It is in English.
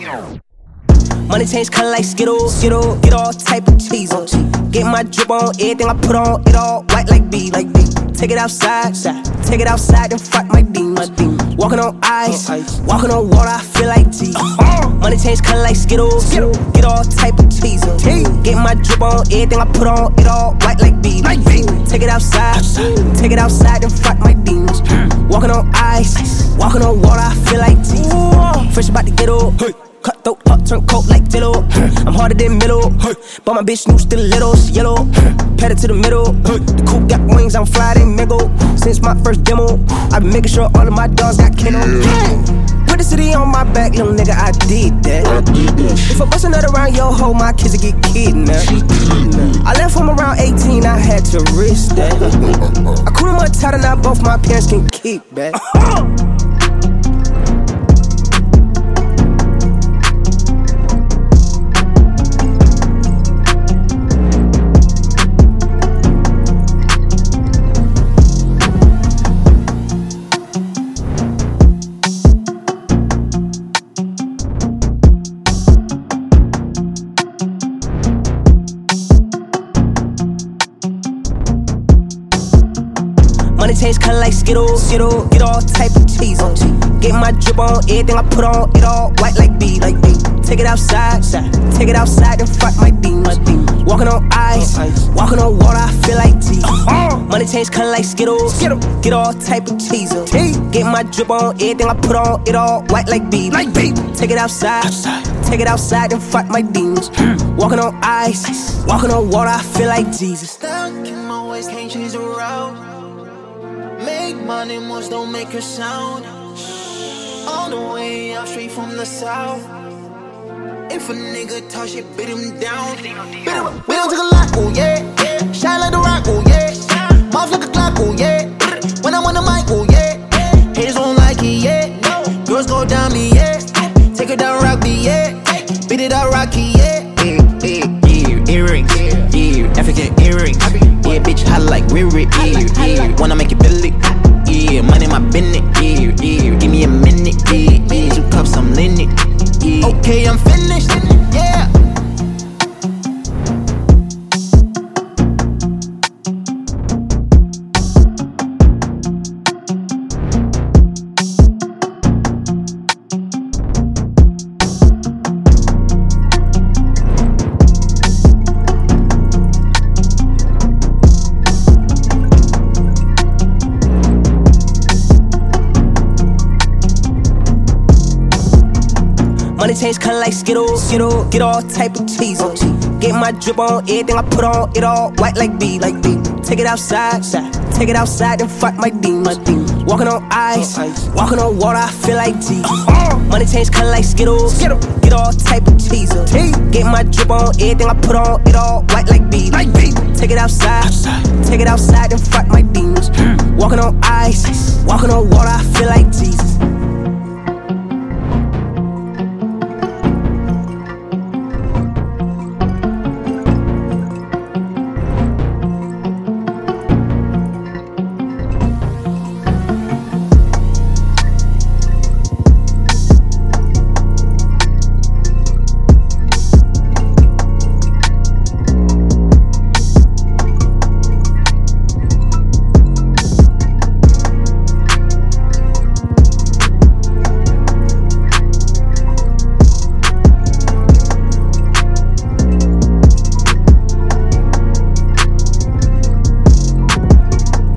Money change color like Skittles. Get all type of cheese on. Get my drip on, everything I put on, it all white like B. Take it outside, take it outside and fuck my demons. Walking on ice, walking on water, I feel like G. Money change color like Skittles. Get all type of cheese on. Get my drip on, everything I put on, it all white like B. Take it outside, take it outside and fuck my demons. Walking on ice, walking on water, I feel like G. Fresh about to get up. Cut throat, up, turn coat like Dillo. I'm harder than middle, but my bitch new still little, she yellow. Pedal to the middle, the coupe got wings, I'm fried and mingle. Since my first demo, I've been making sure all of my dogs got kennel. Put the city on my back, little nigga, I did that. If I bust a nut around your hoe, my kids will get kidnapped. I left home around 18, I had to risk that. I cool them up tighter, now both my parents can kick back. Money change color like Skittles. Get all type of cheese on. Get my drip on, everything I put on, it all white like B. Take it outside, take it outside and fuck my demons. Walking on ice, walking on water, I feel like G. Money change color like Skittles. Get all type of cheese on. Get my drip on, everything I put on, it all white like B. Take it outside, take it outside and fuck my demons. Walking on ice, walking on water, I feel like Jesus. Stuck in my ways, can't change the route. Make money moves, don't make a sound. On the way up, straight from the south. If a nigga talk shit, beat him down. We don't take a lot, oh yeah. Shine like the rock, oh yeah. Mouth like a clock, oh yeah. When I'm on the mic, oh yeah. Haters don't like it, yeah. Girls go down me, yeah. Take it down, rock me, yeah. Beat it out, rocky, yeah. Earrings, African earrings. Yeah, bitch, hot like Riri, wanna make it Billy, money my business, give me a minute, 2 cups, I'm leaning, okay, I'm finished, yeah. Money change color like Skittles. Get all type of cheese on. Get my drip on, everything I put on, it all white like B. Take it outside, take it outside and fuck my demons. Walking on ice, walking on water, I feel like G. Money change color like Skittles. Get all type of cheese on. Get my drip on, everything I put on, it all white like B. Take it outside, take it outside and fuck my demons. Walking on ice, walking on water, I feel like Jesus.